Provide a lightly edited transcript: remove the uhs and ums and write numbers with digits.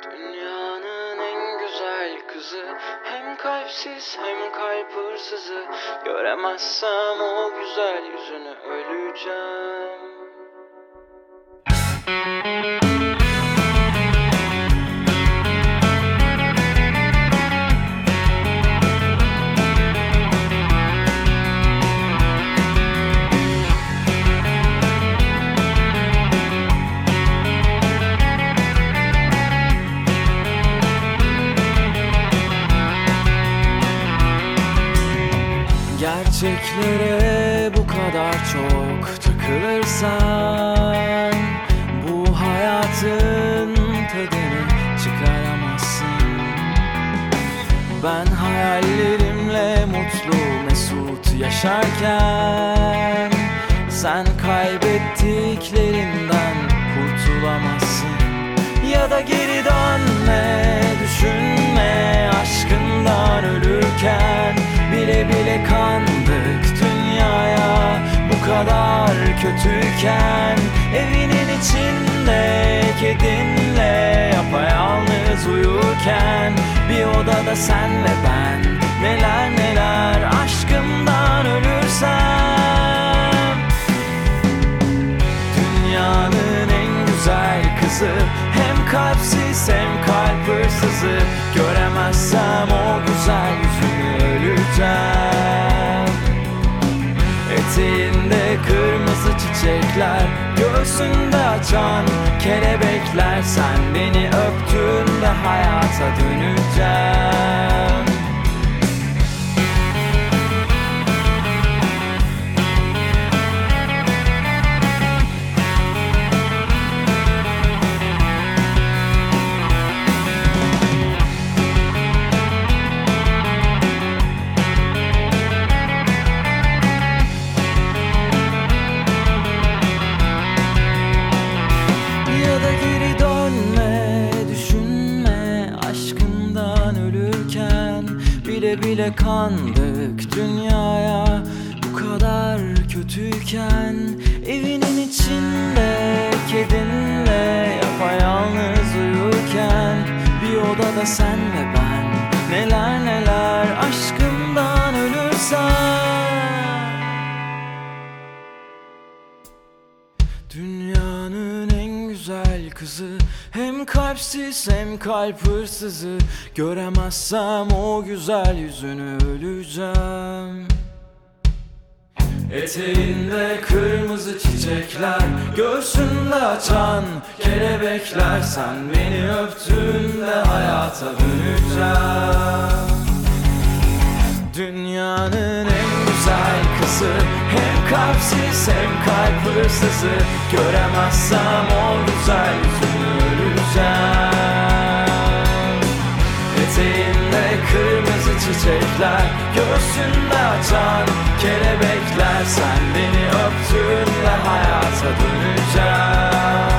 Dünyanın en güzel kızı, hem kalpsiz hem kalp hırsızı. Göremezsem o güzel yüzünü öleceğim. Gerçeklere bu kadar çok takılırsan bu hayatın tadını çıkaramazsın. Ben hayallerimle mutlu mesut yaşarken sen kaybettiklerinden kurtulamazsın. Ya da geri dönme, düşünme, aşkından ölürken bile bile kandık dünyaya. Bu kadar kötüyken evinin içinde kedinle yapayalnız uyurken bir odada sen ve ben neler neler aşkımdan ölürsem. Dünyanın en güzel kızı, hem kalpsiz hem kalp hırsızı. Göremezsem o güzel yüzünü öleceğim. Eteğinde kırmızı çiçekler, göğsünde açan kelebekler. Sen beni öptüğünde hayata döneceğim. Bile bile kandık dünyaya. Bu kadar kötüyken evinin içinde kedinle yapayalnız uyurken bir odada sen ve ben neler neler aşkımdan ölürsem. Dünyanın en güzel kızı, hem kalpsiz hem kalp hırsızı. Göremezsem o güzel yüzünü öleceğim. Eteğinde kırmızı çiçekler, göğsünde açan kelebekler. Sen beni öptüğünde hayata döneceğim. Dünyanın en güzel kızı, hem kalpsiz hem kalp hırsızı. Göremezsem o güzel yüzünü öleceğim. Eteğinde kırmızı çiçekler, göğsünde açan kelebekler. Sen beni öptüğünde hayata döneceğim.